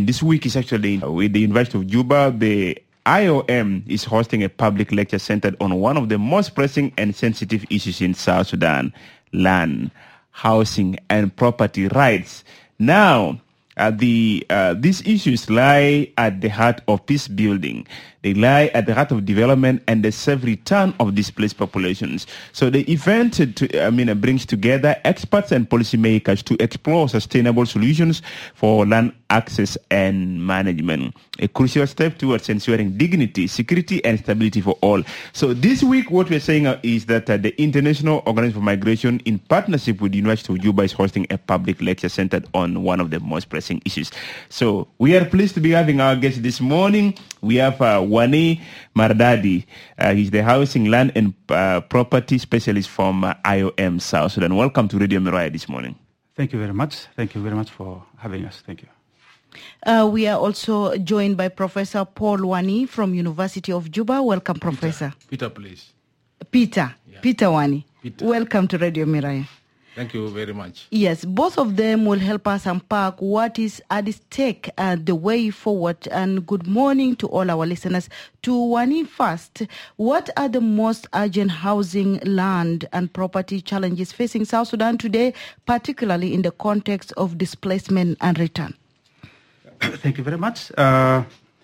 this week is actually with the University of Juba. The IOM is hosting a public lecture centered on one of the most pressing and sensitive issues in South Sudan: land, housing, and property rights. Now, these issues lie at the heart of peace building. They lie at the heart of development and the safe return of displaced populations. So the event brings together experts and policymakers to explore sustainable solutions for land access and management, a crucial step towards ensuring dignity, security, and stability for all. So this week, what we're saying is that the International Organization for Migration, in partnership with the University of Juba, is hosting a public lecture centered on one of the most pressing issues. So we are pleased to be having our guest this morning. We have Wani Mardadi. He's the housing, land, and property specialist from IOM South Sudan. Welcome to Radio Miraya this morning. Thank you very much. Thank you very much for having us. Thank you. We are also joined by Professor Paul Wani from University of Juba. Welcome, Professor. Peter, please. Peter. Yeah. Peter Wani. Peter. Welcome to Radio Miraya. Thank you very much. Yes, both of them will help us unpack what is at stake, the way forward. And good morning to all our listeners. To Wani first, what are the most urgent housing, land, and property challenges facing South Sudan today, particularly in the context of displacement and return? Thank you very much. As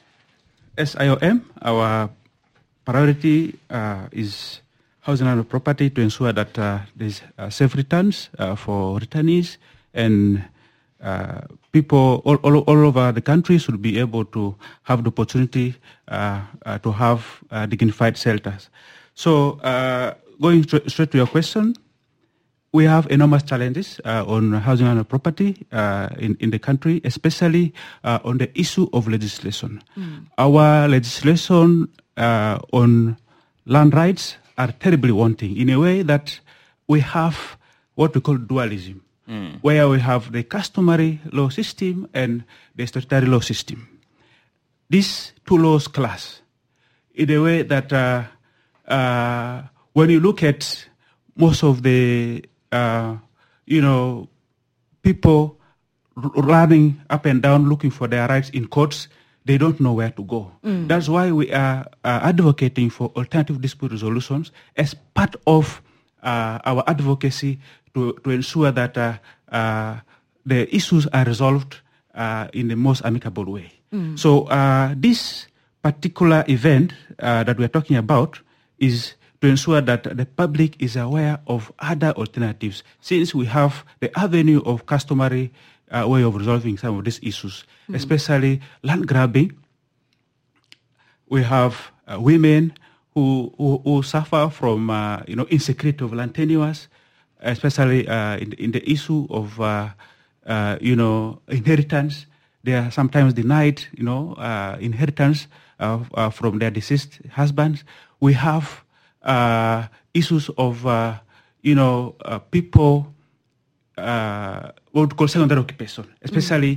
IOM, our priority is housing and property to ensure that there's safe returns for returnees, and people all over the country should be able to have the opportunity to have dignified shelters. So going straight to your question, we have enormous challenges on housing and property in the country, especially on the issue of legislation. Our legislation on land rights are terribly wanting, in a way that we have what we call dualism, where we have the customary law system and the statutory law system. These two laws clash in a way that when you look at most of the people running up and down looking for their rights in courts, they don't know where to go. That's why we are advocating for alternative dispute resolutions as part of our advocacy to ensure that the issues are resolved in the most amicable way. So this particular event that we're talking about is to ensure that the public is aware of other alternatives, since we have the avenue of customary way of resolving some of these issues, especially land grabbing. We have women who suffer from insecurity of land tenures, especially in the issue of inheritance. They are sometimes denied inheritance from their deceased husbands. We have issues of people what we call secondary occupation, especially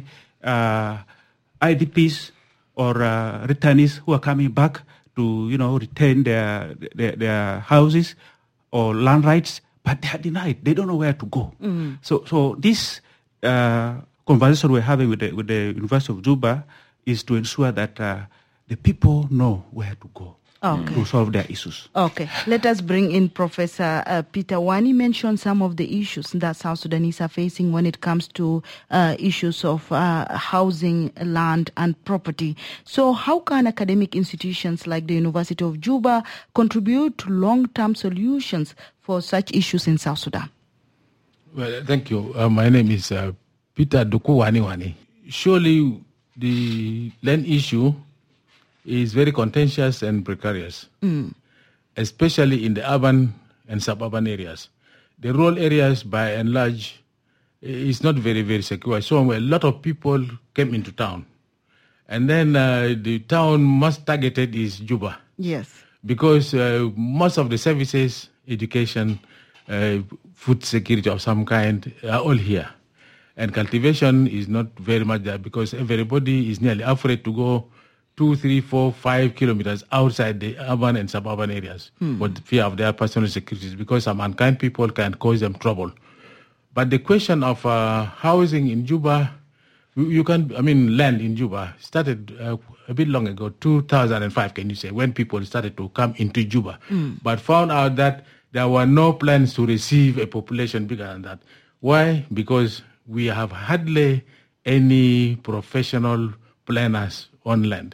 IDPs or returnees who are coming back to retain their houses or land rights, but they are denied. They don't know where to go. So this conversation we're having with the University of Juba is to ensure that the people know where to go. To solve their issues. Okay, let us bring in Professor Peter Wani. Mentioned some of the issues that South Sudanese are facing when it comes to issues of housing, land, and property. So how can academic institutions like the University of Juba contribute to long-term solutions for such issues in South Sudan? Well, thank you. My name is Peter Duku Wani. Surely the land issue is very contentious and precarious, especially in the urban and suburban areas. The rural areas, by and large, is not very, very secure. So a lot of people came into town. And then the town most targeted is Juba. Yes. Because most of the services, education, food security of some kind are all here. And cultivation is not very much there because everybody is nearly afraid to go 2, 3, 4, 5 kilometers outside the urban and suburban areas for the fear of their personal securities, because some unkind people can cause them trouble. But the question of housing in Juba You can, land in Juba started a bit long ago, 2005, can you say, when people started to come into Juba, but found out that there were no plans to receive a population bigger than that. Why? Because we have hardly any professional planners on land.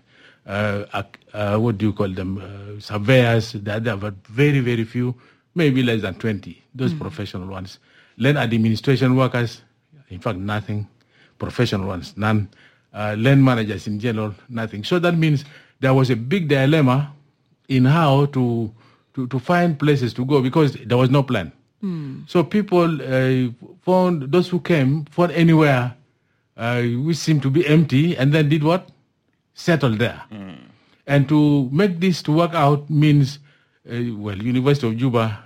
What do you call them? Surveyors, there are very, very few, maybe less than 20, those professional ones. Land administration workers, in fact, nothing. Professional ones, none. Land managers in general, nothing. So that means there was a big dilemma in how to find places to go because there was no plan. So people found, those who came, found anywhere which seemed to be empty and then did what? Settled there. And to make this to work out means, University of Juba,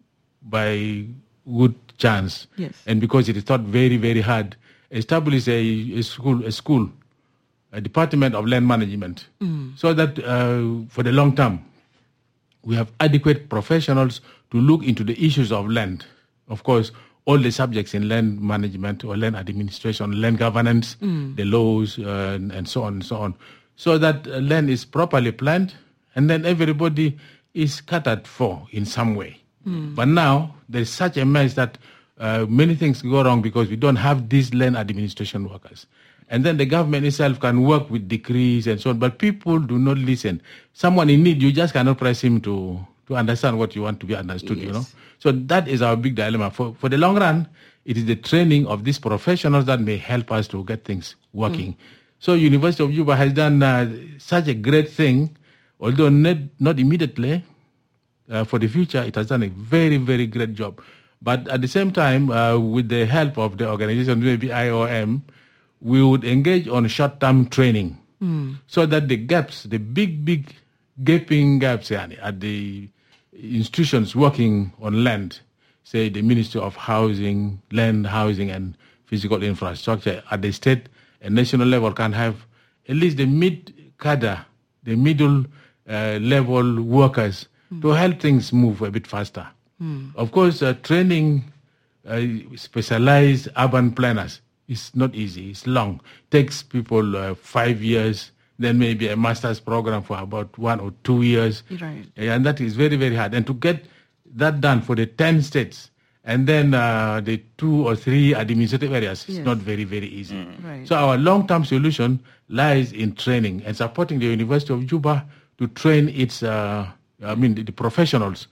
by good chance, yes, and because it is thought very, very hard, established a school, a department of land management, so that for the long term, we have adequate professionals to look into the issues of land. Of course, all the subjects in land management or land administration, land governance, the laws, and so on and so on, so that land is properly planned and then everybody is catered for in some way. But now there's such a mess that many things go wrong because we don't have these land administration workers. And then the government itself can work with decrees and so on, but people do not listen. Someone in need, you just cannot press him to understand what you want to be understood, Yes. So that is our big dilemma. For the long run, it is the training of these professionals that may help us to get things working. So University of Juba has done such a great thing, although not immediately. For the future, it has done a very, very great job. But at the same time, with the help of the organization, maybe IOM, we would engage on short-term training so that the gaps, the big gaping gaps at the institutions working on land, say the Ministry of Housing, Land, Housing and Physical Infrastructure at the state and national level can have at least the mid-cadre, the middle level workers to help things move a bit faster. Of course, training specialized urban planners is not easy. It's long. Takes people 5 years, then maybe a master's program for about 1 or 2 years. Right. And that is very, very hard. And to get that done for the 10 states and then the 2 or 3 administrative areas is not very, very easy. Right. So our long-term solution lies in training and supporting the University of Juba to train its, the professionals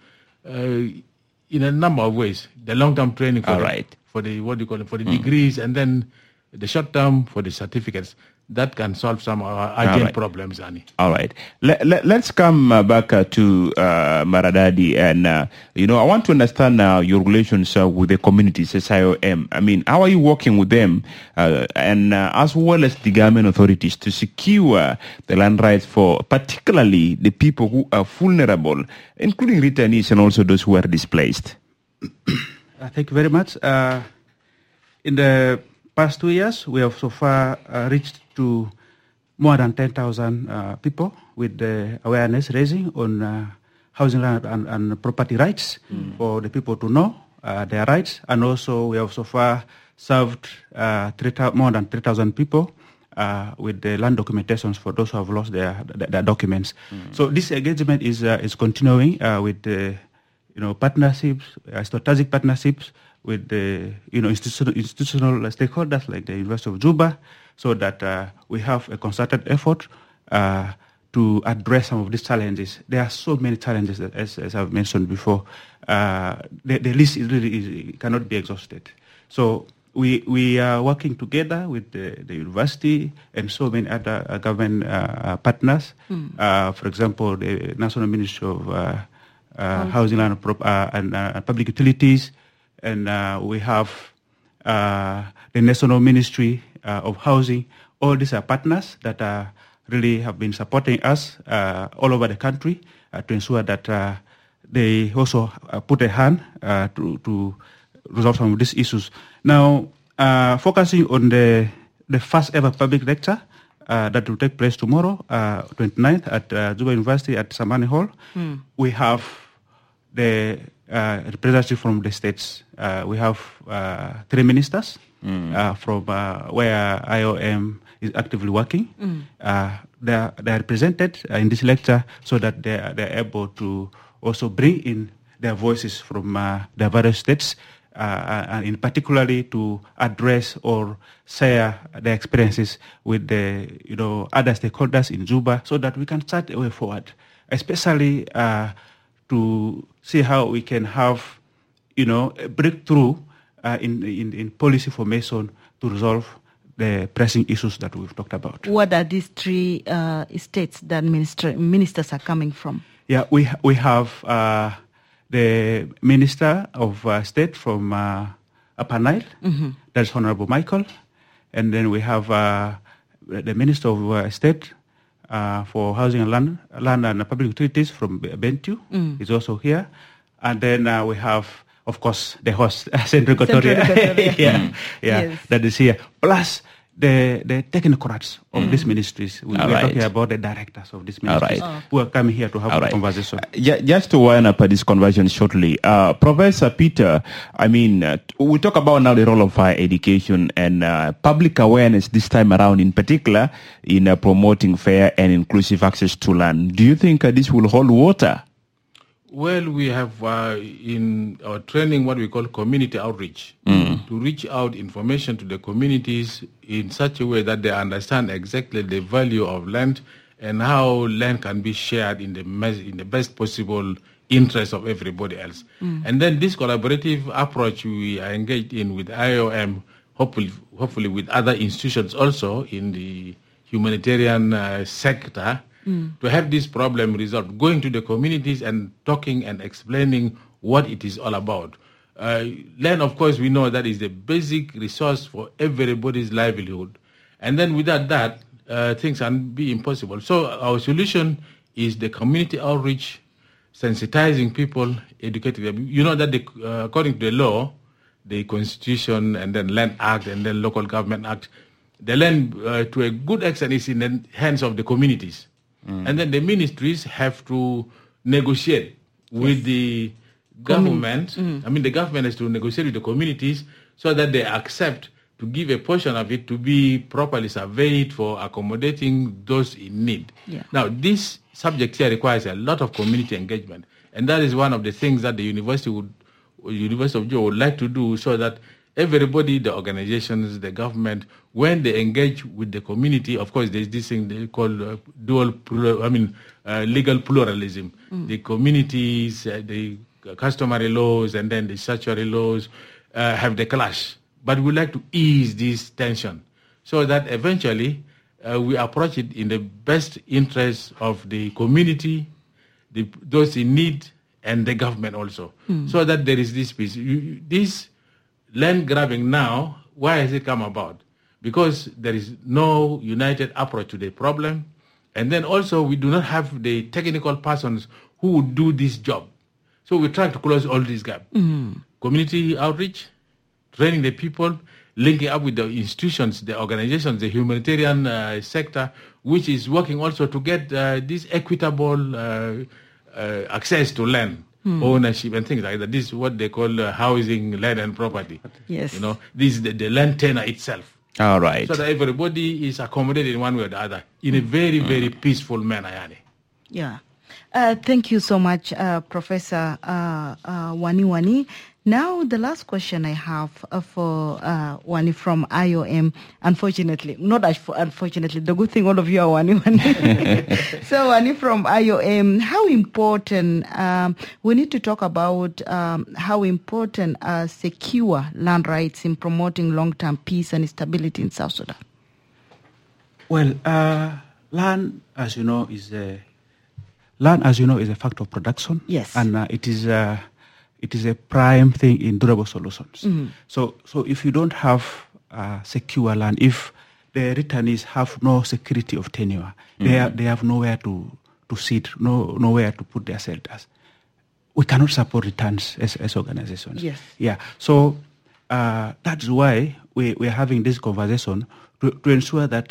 in a number of ways. The long-term training for the degrees, and then the short-term for the certificates. That can solve some of our urgent problems, Ani. All right. Let's come back to Maradadi. And, I want to understand your relations with the communities, SIOM. I mean, how are you working with them and as well as the government authorities to secure the land rights for particularly the people who are vulnerable, including returnees and also those who are displaced? Thank you very much. In the past 2 years, we have so far reached to more than 10,000 people with the awareness raising on housing land and property rights for the people to know their rights. And also we have so far served more than 3,000 people with the land documentations for those who have lost their documents. So this engagement is continuing with the partnerships, strategic partnerships with the institutional stakeholders like the University of Juba, so that we have a concerted effort to address some of these challenges. There are so many challenges that, as I've mentioned before, the list cannot be exhausted. So we are working together with the university and so many other government partners. For example, the National Ministry of Housing and Public Utilities, and we have the National Ministry of Housing. All these are partners that really have been supporting us all over the country to ensure that they also put a hand to resolve some of these issues. Now, focusing on the first ever public lecture that will take place tomorrow, 29th at Juba University at Samani Hall, we have the representative from the states. We have 3 ministers from where IOM is actively working. They are represented in this lecture so that they are able to also bring in their voices from their various states, and in particularly to address or share their experiences with the other stakeholders in Juba, so that we can chart a way forward, especially to see how we can have a breakthrough in policy formation to resolve the pressing issues that we've talked about. What are these three states that ministers are coming from? Yeah, we have the Minister of State from Upper Nile, that's Honorable Michael, and then we have the Minister of State for Housing and Land and Public Utilities from Bentiu, is also here, and then we have, of course, the host, Central Equatoria, Yes. that is here, plus the technocrats of these ministries. We are talking about the directors of these ministries who are coming here to have a conversation. Just to wind up this conversation shortly, Professor Peter, I mean, we talk about now the role of higher education and public awareness this time around, in particular, in promoting fair and inclusive access to land. Do you think this will hold water? Well, we have in our training what we call community outreach, to reach out information to the communities in such a way that they understand exactly the value of land and how land can be shared in the best possible interest of everybody else. And then this collaborative approach we are engaged in with IOM, hopefully with other institutions also in the humanitarian sector, to have this problem resolved, going to the communities and talking and explaining what it is all about. Land, of course, we know that is the basic resource for everybody's livelihood. And then without that, things can be impossible. So our solution is the community outreach, sensitizing people, educating them. You know that according to the law, the Constitution and then Land Act and then Local Government Act, the land to a good extent is in the hands of the communities. And then the ministries have to negotiate with the government. I mean, the government has to negotiate with the communities so that they accept to give a portion of it to be properly surveyed for accommodating those in need. Yeah. Now, this subject here requires a lot of community engagement. And that is one of the things that the University of Juba would like to do, so that everybody, the organizations, the government, when they engage with the community, of course, there's this thing they call legal pluralism. The communities, the customary laws, and then the statutory laws have the clash. But we like to ease this tension so that eventually we approach it in the best interest of the community, those in need, and the government also, so that there is this peace. This land grabbing now, why has it come about? Because there is no united approach to the problem. And then also we do not have the technical persons who would do this job. So we try to close all these gaps. Community outreach, training the people, linking up with the institutions, the organizations, the humanitarian sector, which is working also to get this equitable access to land. Ownership and things like that. This is what they call housing, land and property. Yes. This is the land tenure itself. All right. So that everybody is accommodated in one way or the other in a very, very peaceful manner, Yani. Yeah. Thank you so much, Professor Wani. Now, the last question I have for Wani from IOM, unfortunately, the good thing all of you are Wani. So, Wani from IOM, how important, we need to talk about how important secure land rights in promoting long-term peace and stability in South Sudan. Well, land, as you know, is a factor of production. Yes. And it is a prime thing in durable solutions. So if you don't have secure land, if the returnees have no security of tenure, they have nowhere to sit, nowhere to put their shelters. We cannot support returns as organizations. Yes. Yeah. So that's why we are having this conversation to ensure that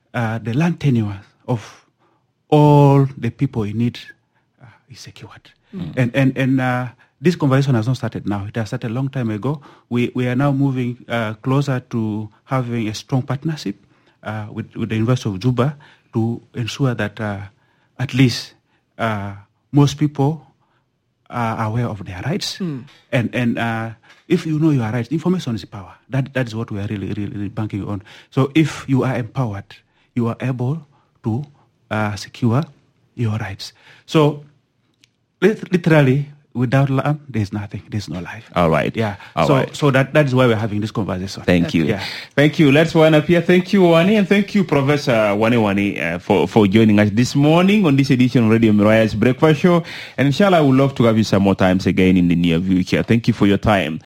the land tenure of all the people in need is secured. And this conversation has not started now. It has started a long time ago. We are now moving closer to having a strong partnership with the University of Juba to ensure that at least most people are aware of their rights. And if you know your rights, information is power. That is what we are really banking on. So if you are empowered, you are able to secure your rights. So literally, without land, there's nothing. There's no life. All right. Yeah. All right. So that is why we're having this conversation. Thank you. Yeah. Thank you. Let's wind up here. Thank you, Wani, and thank you, Professor Wani, for joining us this morning on this edition of Radio Miraya's Breakfast Show. And inshallah, I would love to have you some more times again in the near future. Thank you for your time.